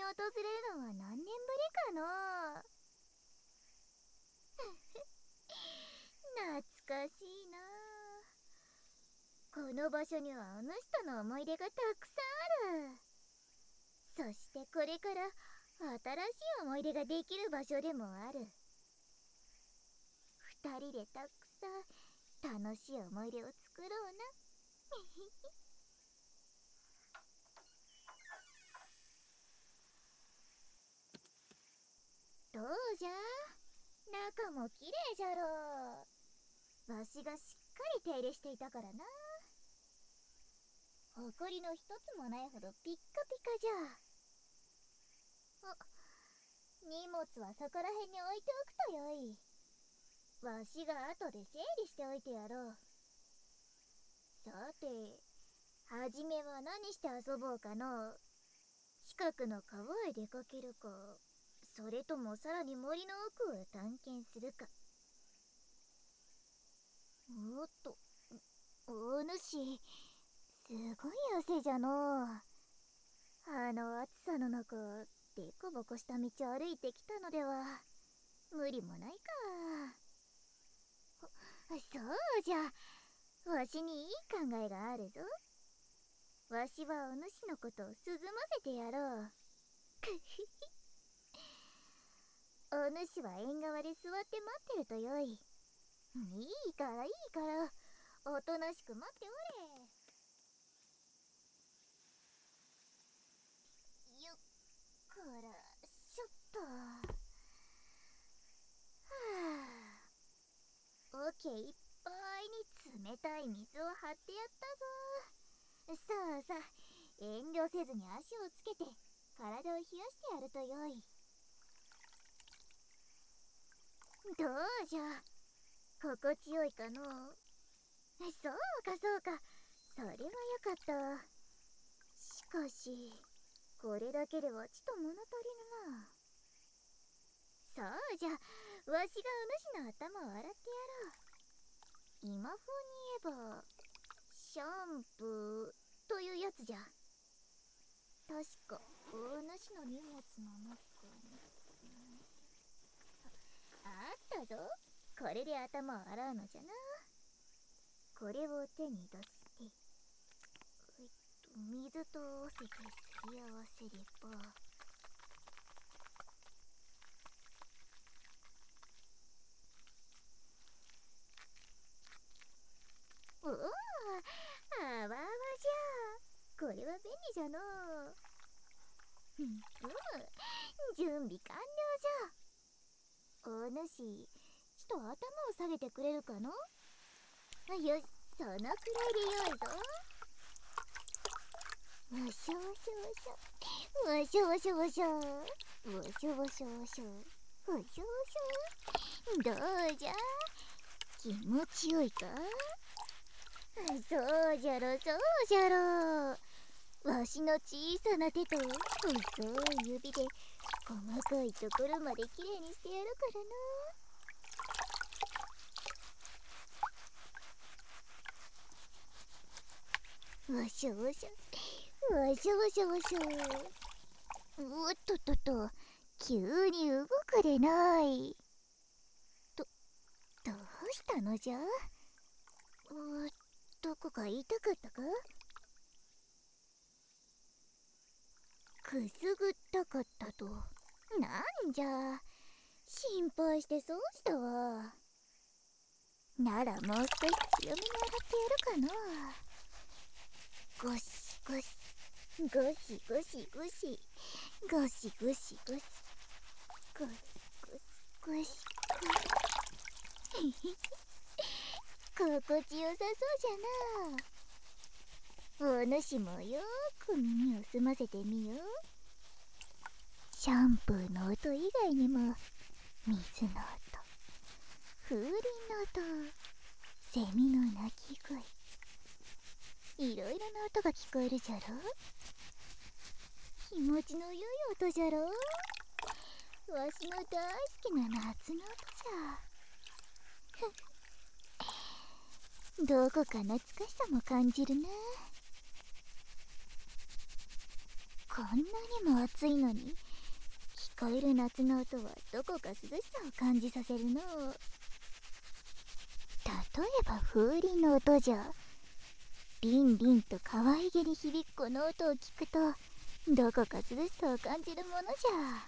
訪れるのは何年ぶりかの。懐かしいな。この場所にはお主との思い出がたくさんある。そしてこれから新しい思い出ができる場所でもある。二人でたくさん楽しい思い出を作ろうな。どうじゃ、中もきれいじゃろう。わしがしっかり手入れしていたからな。ほこりの一つもないほどピッカピカじゃ。荷物はそこらへんに置いておくとよい。わしが後で整理しておいてやろう。さて、はじめは何して遊ぼうかの。近くの川へ出かけるか、それともさらに森の奥を探検するか。おっと、お主、すごい汗じゃのう。あの暑さの中、でこぼこした道を歩いてきたのでは無理もないか。そうじゃ、わしにいい考えがあるぞ。わしはお主のことを涼ませてやろう。お主は縁側で座って待ってるとよい。いいからいいから、おとなしく待っておれ。よっこらしょっと。はあ、桶いっぱいに冷たい水を張ってやったぞ。さあさあ、遠慮せずに足をつけて体を冷やしてやるとよい。どうじゃ、心地よいかの。そうかそうか、それはよかった。しかしこれだけではちと物足りぬな。そうじゃ、わしがお主の頭を洗ってやろう。今風に言えばシャンプーというやつじゃ。確かお主の荷物の中にあったぞ。これで頭を洗うのじゃな。これを手に出して水と合わせてすり合わせれば。おお、あわあわじゃ。これは便利じゃのう。準備完了じゃ。お主、ちと頭を下げてくれるかの。よし、そのくらいでよいぞ。わしょわしょわしょ、わしょわしょわしょ、わしょわしょわしょ、わしょわしょ。どうじゃ、気持ちよいか。そうじゃろそうじゃろ。わしの小さな手と細い指で細かいところまできれいにしてやるからな。わしょわしょ、わしょわしょわしょ。おっとっとっと、急に動くでない。どうしたのじゃ。どこか痛かったか。くすぐったかったと。なんじゃ、心配してそうしたわ。ならもう少し強めに洗ってやるかな。ゴシゴシゴシゴシゴシゴシゴシゴシゴシゴシゴシゴシ。心地よさそうじゃな。お主もよーく耳を澄ませてみよ。シャンプーの音以外にも水の音、風鈴の音、セミの鳴き声、いろいろな音が聞こえるじゃろ。気持ちの良い音じゃろ。わしの大好きな夏の音じゃ。どこか懐かしさも感じるな。 こんなにも暑いのに聞こえる夏の音はどこか涼しさを感じさせるの。例えば風鈴の音じゃ。リンリンと可愛げに響くこの音を聞くとどこか涼しさを感じるものじゃ。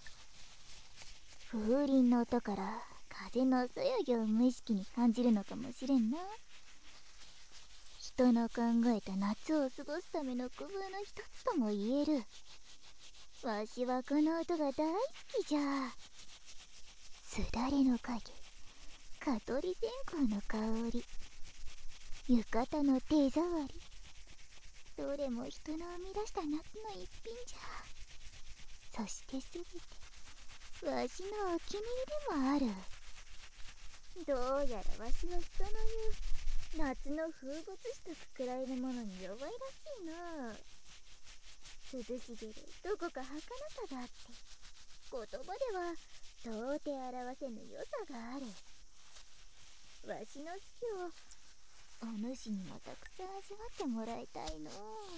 風鈴の音から風のそよぎを無意識に感じるのかもしれんな。人の考えた夏を過ごすための工夫の一つとも言える。わしはこの音が大好きじゃ。すだれの影、蚊取り線香の香り、浴衣の手触り、どれも人の生み出した夏の一品じゃ。そしてすべてわしのお気に入りでもある。どうやらわしは人の言う夏の風物詩とくくられるものに弱いらしいな。涼しげでどこか儚さがあって言葉では到底表せぬ良さがある。わしの好きをお主にもたくさん味わってもらいたいの。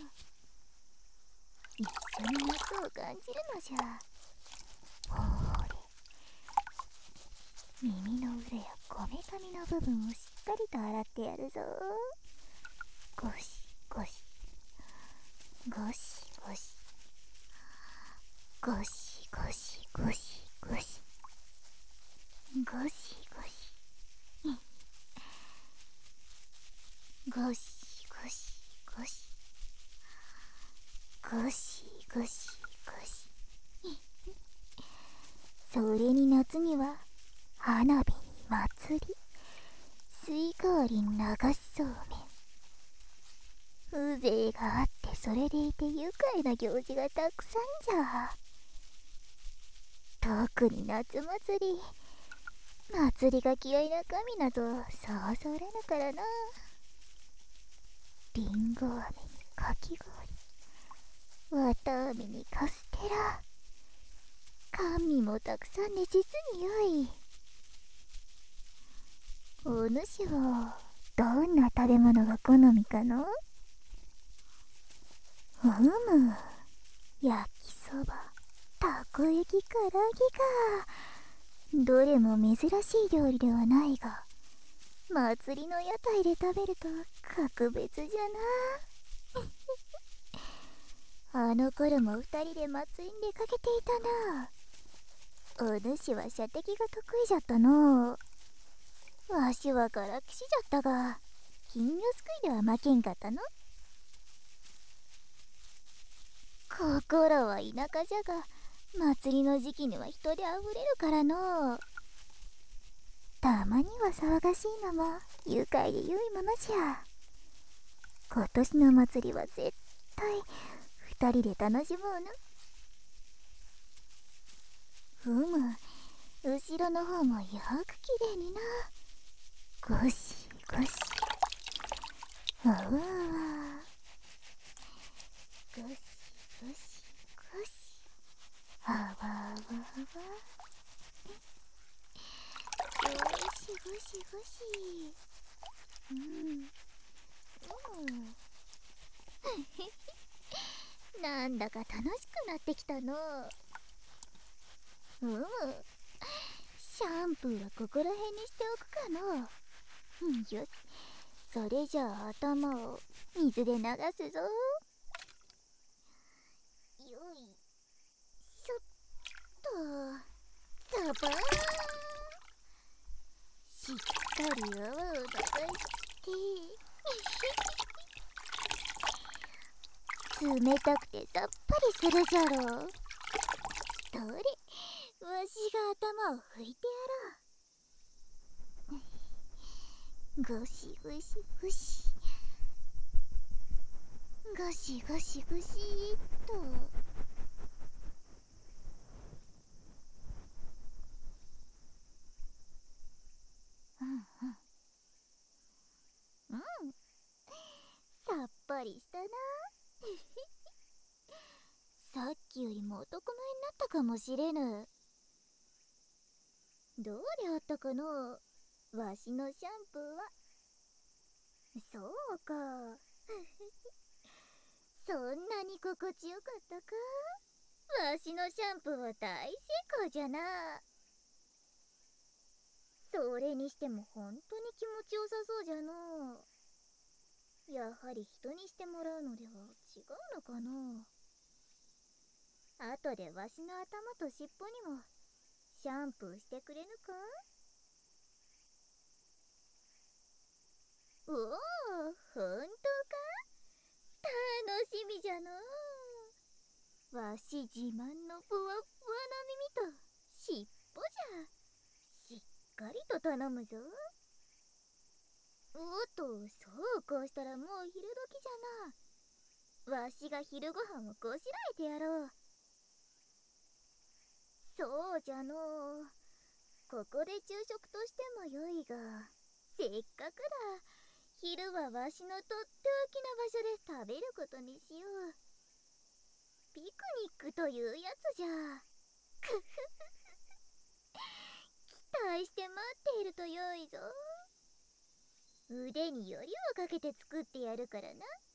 一緒に夏を感じるのじゃ。ほーれ、耳の裏やこめかみの部分をしっかりと洗ってやるぞ。ゴシゴシゴシゴシゴシゴシゴシゴシゴシゴシゴシゴシゴシゴシゴシゴシ。それに夏には花火に祭り、スイカ割りに流しそうめん、風情があってそれでいて愉快な行事がたくさんじゃ。特に夏祭り、祭りが嫌いな神などそうそれぬからな。りんご飴にかき氷、わたあめにカステラ、甘味もたくさんで実に良い。お主はどんな食べ物が好みかの？焼きそば、たこ焼き、唐揚げか。どれも珍しい料理ではないが、祭りの屋台で食べると格別じゃな。あの頃も二人で祭りに出かけていたな。お主は射的が得意じゃったの。わしはガラ騎士じゃったが、金魚すくいでは負けんかったの。心は田舎じゃが、祭りの時期には人であふれるからの。たまには騒がしいのも愉快で良いものじゃ。今年の祭りは絶対二人で楽しもうな。後ろの方もよくきれいにな。ゴシゴシ、うわうわ、ゴシゴシゴシ、あわわわ、ゴシゴシゴシ、なんだか楽しくなってきたの。シャンプーはここら辺にしておくかの。よし、それじゃあ頭を水で流すぞ。よいしょっと、サバーン。しっかり泡を流して冷たくてさっぱりするじゃろう。どれ、わしが頭を拭いてやろう。ゴシゴシゴシ、ゴシゴシゴシっと。さっぱりしたな。さっきよりも男前になったかもしれぬ。どうであったかの、わしのシャンプーは。そうか。 そんなに心地よかったか？わしのシャンプーは大成功じゃな。それにしても本当に気持ちよさそうじゃの。やはり人にしてもらうのでは違うのかな。後でわしの頭と尻尾にもシャンプーしてくれぬか？おお、本当か？楽しみじゃのう。わし自慢のふわふわな耳と尻尾じゃ。しっかりと頼むぞ。おっと、そうこうしたらもう昼時じゃな。わしが昼ごはんをこしらえてやろう。そうじゃのう。ここで昼食としてもよいが、せっかくだ。昼はわしのとっておきな場所で食べることにしよう。ピクニックというやつじゃ。くふふ。期待して待っているとよいぞ。腕によりをかけて作ってやるからな。